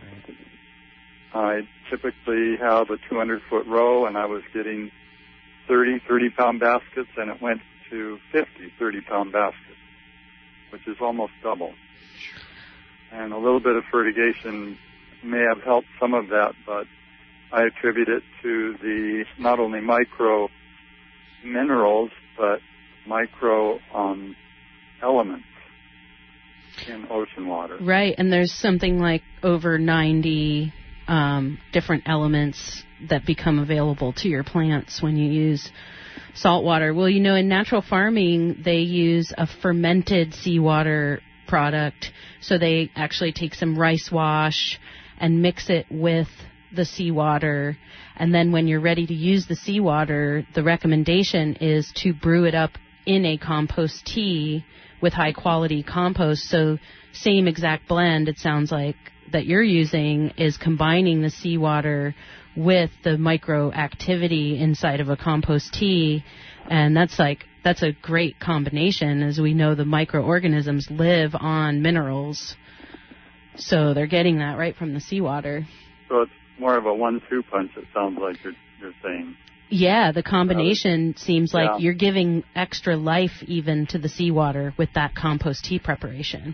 Speaker 4: I typically have a two hundred foot row, and I was getting thirty thirty-pound baskets, and it went to fifty thirty-pound baskets, which is almost double. And a little bit of fertigation may have helped some of that, but I attribute it to the not only micro minerals, but micro um, elements in ocean water.
Speaker 3: Right, and there's something like over ninety um, different elements that become available to your plants when you use salt water. Well, you know, in natural farming, they use a fermented seawater product. So they actually take some rice wash and mix it with the seawater. And then when you're ready to use the seawater, the recommendation is to brew it up in a compost tea with high quality compost. So same exact blend, it sounds like, that you're using is combining the seawater with the micro activity inside of a compost tea. And that's like, that's a great combination, as we know the microorganisms live on minerals. So they're getting that right from the seawater.
Speaker 4: So it's more of a one two punch, it sounds like you're, you're saying.
Speaker 3: Yeah, the combination uh, seems like
Speaker 4: yeah.
Speaker 3: you're giving extra life even to the seawater with that compost tea preparation.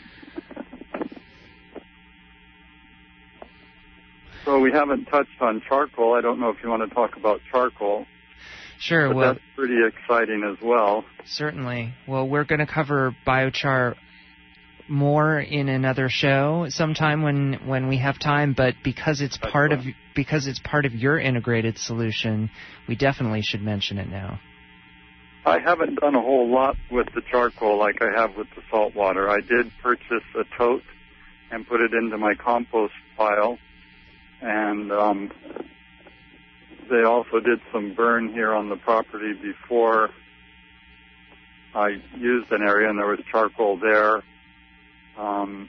Speaker 4: So we haven't touched on charcoal. I don't know if you want to talk about charcoal.
Speaker 1: Sure.
Speaker 4: But
Speaker 1: well,
Speaker 4: that's pretty exciting as well.
Speaker 1: Certainly. Well, we're going to cover biochar more in another show sometime when when we have time. But because it's
Speaker 4: that's
Speaker 1: part
Speaker 4: right.
Speaker 1: of because it's part of your integrated solution, we definitely should mention it now.
Speaker 4: I haven't done a whole lot with the charcoal like I have with the salt water. I did purchase a tote and put it into my compost pile. And um, they also did some burn here on the property before I used an area, and there was charcoal there. Um,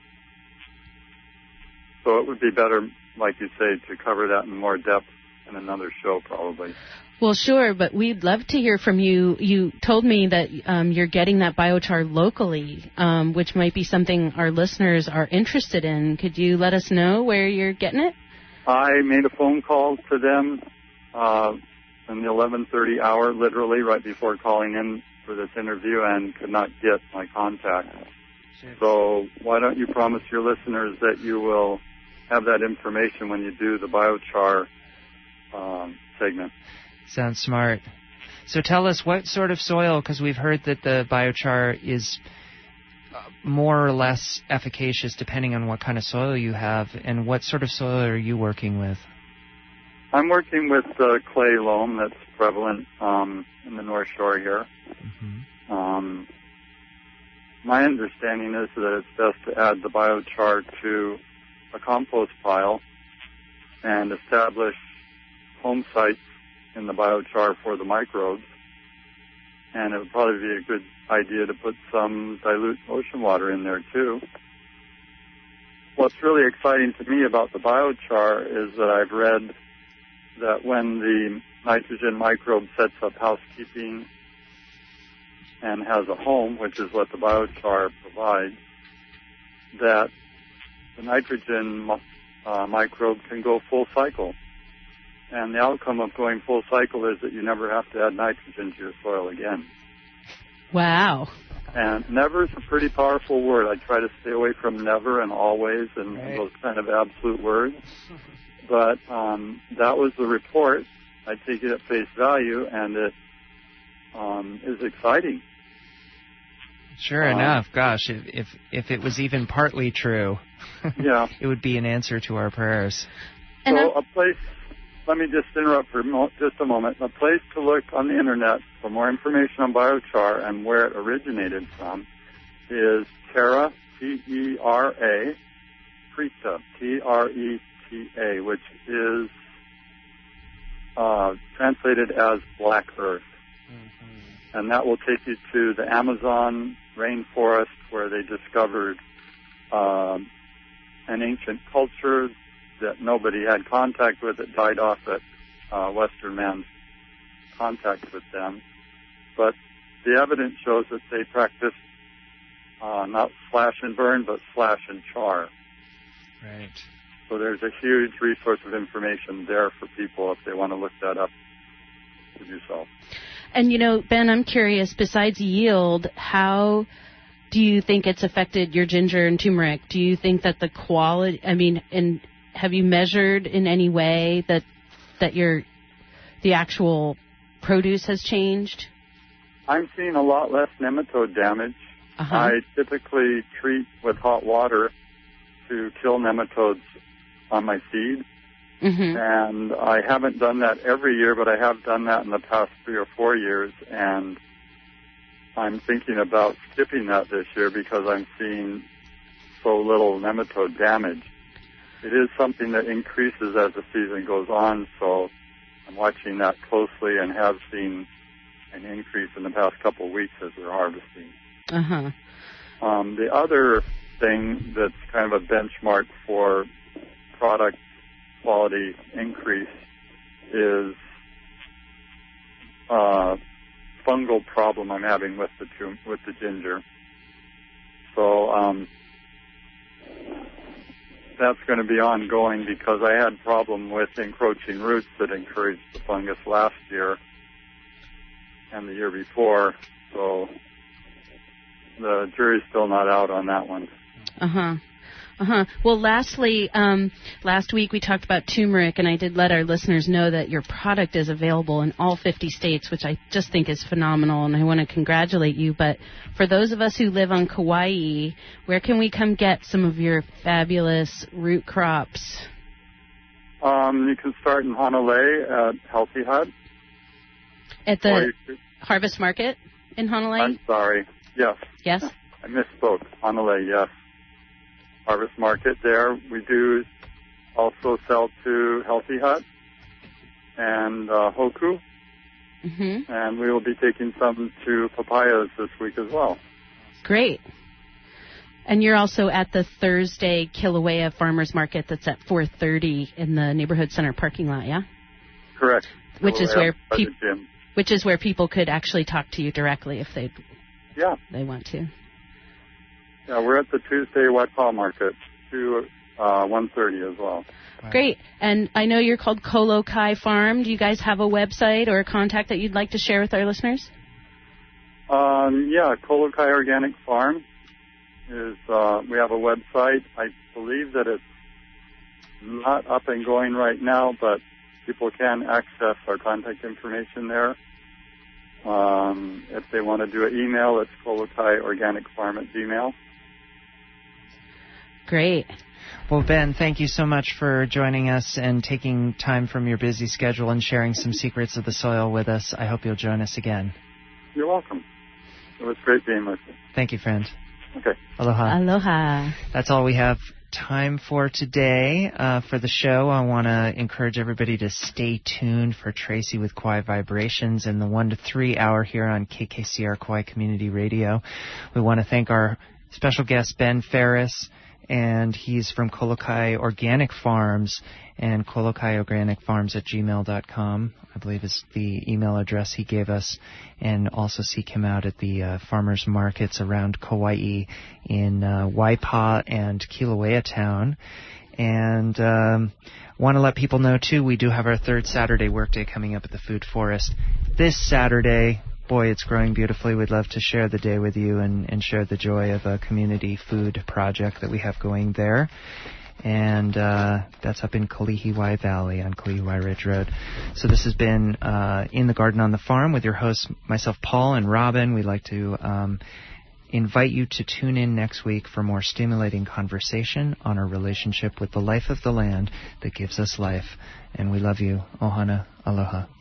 Speaker 4: so it would be better, like you say, to cover that in more depth in another show probably.
Speaker 3: Well, sure, but we'd love to hear from you. You told me that um, you're getting that biochar locally, um, which might be something our listeners are interested in. Could you let us know where you're getting it?
Speaker 4: I made a phone call to them uh, in the eleven thirty hour, literally right before calling in for this interview, and could not get my contact. Sure. So why don't you promise your listeners that you will have that information when you do the biochar um, segment?
Speaker 1: Sounds smart. So tell us, what sort of soil, because we've heard that the biochar is more or less efficacious depending on what kind of soil you have, and what sort of soil are you working with?
Speaker 4: I'm working with uh, clay loam that's prevalent um, in the North Shore here. Mm-hmm. Um, my understanding is that it's best to add the biochar to a compost pile and establish home sites in the biochar for the microbes. And it would probably be a good idea to put some dilute ocean water in there too. What's really exciting to me about the biochar is that I've read that when the nitrogen microbe sets up housekeeping and has a home, which is what the biochar provides, that the nitrogen uh, microbe can go full cycle. And the outcome of going full cycle is that you never have to add nitrogen to your soil again.
Speaker 3: Wow.
Speaker 4: And never is a pretty powerful word. I try to stay away from never and always and right. those kind of absolute words. But um, that was the report. I take it at face value, and it um, is exciting.
Speaker 1: Sure
Speaker 4: um,
Speaker 1: enough. Gosh, if, if if it was even partly true,
Speaker 4: yeah,
Speaker 1: it would be an answer to our prayers.
Speaker 3: And
Speaker 4: so
Speaker 3: I'm-
Speaker 4: a place... Let me just interrupt for just a moment. A place to look on the internet for more information on biochar and where it originated from is Terra, T E R A, Treta, T R E T A, which is uh, translated as Black Earth. Mm-hmm. And that will take you to the Amazon rainforest, where they discovered um, an ancient culture that nobody had contact with. It died off at uh, Western man's contact with them. But the evidence shows that they practiced uh, not slash and burn, but slash and char.
Speaker 1: Right.
Speaker 4: So there's a huge resource of information there for people if they want to look that up to do so.
Speaker 3: And, you know, Ben, I'm curious, besides yield, how do you think it's affected your ginger and turmeric? Do you think that the quality, I mean, and have you measured in any way that that your the actual produce has changed?
Speaker 4: I'm seeing a lot less nematode damage. Uh-huh. I typically treat with hot water to kill nematodes on my seed. Mm-hmm. And I haven't done that every year, but I have done that in the past three or four years. And I'm thinking about skipping that this year because I'm seeing so little nematode damage. It is something that increases as the season goes on, so I'm watching that closely and have seen an increase in the past couple of weeks as we're harvesting.
Speaker 3: Uh-huh.
Speaker 4: Um, the other thing that's kind of a benchmark for product quality increase is uh, fungal problem I'm having with the tum- with the ginger. So um, that's going to be ongoing because I had problem with encroaching roots that encouraged the fungus last year and the year before. So the jury's still not out on that one.
Speaker 3: Uh-huh. Uh-huh. Well, lastly, um, last week we talked about turmeric, and I did let our listeners know that your product is available in all fifty states, which I just think is phenomenal, and I want to congratulate you. But for those of us who live on Kauai, where can we come get some of your fabulous root crops?
Speaker 4: Um, you can start in Honolulu at Healthy Hut.
Speaker 3: At the could, Harvest Market in Honolulu?
Speaker 4: I'm sorry. Yes.
Speaker 3: Yes?
Speaker 4: I misspoke. Honolulu, yes. Harvest Market there. We do also sell to Healthy Hut and uh, Hoku. Mm-hmm. And we will be taking some to Papayas this week as well.
Speaker 3: Great. And you're also at the Thursday Kilauea Farmers Market that's at four thirty in the Neighborhood Center parking lot, yeah?
Speaker 4: Correct.
Speaker 3: Which
Speaker 4: Kilauea
Speaker 3: is where
Speaker 4: pe-
Speaker 3: which is where people could actually talk to you directly if they
Speaker 4: yeah.
Speaker 3: they want to.
Speaker 4: Yeah, we're at the Tuesday Waipaw Market, to uh, one thirty as well.
Speaker 3: Wow. Great. And I know you're called Kolokai Farm. Do you guys have a website or a contact that you'd like to share with our listeners?
Speaker 4: Um, yeah, Kolokai Organic Farm is, uh, we have a website. I believe that it's not up and going right now, but people can access our contact information there. Um, if they want to do an email, it's Kolokai Organic Farm at Gmail.
Speaker 3: Great.
Speaker 1: Well, Ben, thank you so much for joining us and taking time from your busy schedule and sharing some secrets of the soil with us. I hope you'll join us again.
Speaker 4: You're welcome. It was great being with you.
Speaker 1: Thank you, friend.
Speaker 4: Okay.
Speaker 1: Aloha.
Speaker 3: Aloha.
Speaker 1: That's all we have time for today. Uh, for the show, I want to encourage everybody to stay tuned for Tracy with Kauai Vibrations in the one to three hour here on K K C R Kauai Community Radio. We want to thank our special guest, Ben Ferris, and he's from Kolokai Organic Farms, and Kolokai Organic Farms at gmail dot com, I believe is the email address he gave us, and also seek him out at the uh, farmers markets around Kauai in uh, Waipaw and Kilauea Town. And um, want to let people know, too, we do have our third Saturday workday coming up at the Food Forest this Saturday. Boy, it's growing beautifully. We'd love to share the day with you and, and share the joy of a community food project that we have going there. And uh, that's up in Kalihiwai Valley on Kalihiwai Ridge Road. So this has been uh, In the Garden on the Farm with your hosts, myself, Paul, and Robin. We'd like to um, invite you to tune in next week for more stimulating conversation on our relationship with the life of the land that gives us life. And we love you. Ohana. Aloha.